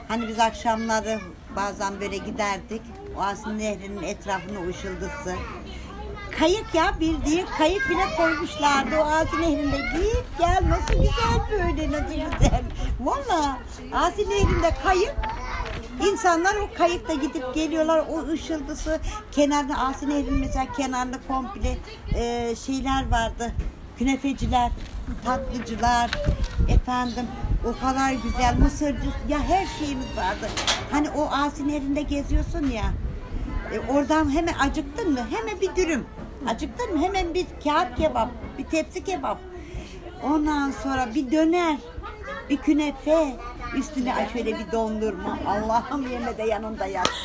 Hani biz akşamları bazen böyle giderdik. O Asin Nehri'nin etrafında ışıldısı. Kayık ya, bildiğin kayık bile koymuşlardı o Asin Nehri'nde. Git gel, nasıl güzel böyle, nasıl güzel. Valla Asin Nehri'nde kayık. İnsanlar o kayıkta gidip geliyorlar, o ışıldısı. Kenarda Asin Nehri'nin mesela kenarında komple şeyler vardı. Künefeciler, tatlıcılar, efendim o kadar güzel mısırcı, ya her şeyimiz vardı. Hani o Asin Nehri'nde geziyorsun ya, oradan hemen acıktın mı hemen bir dürüm, acıktın mı hemen bir kağıt kebap, bir tepsi kebap, ondan sonra bir döner, bir künefe, üstüne şöyle bir dondurma. Allah'ım, yeme de yanında yat.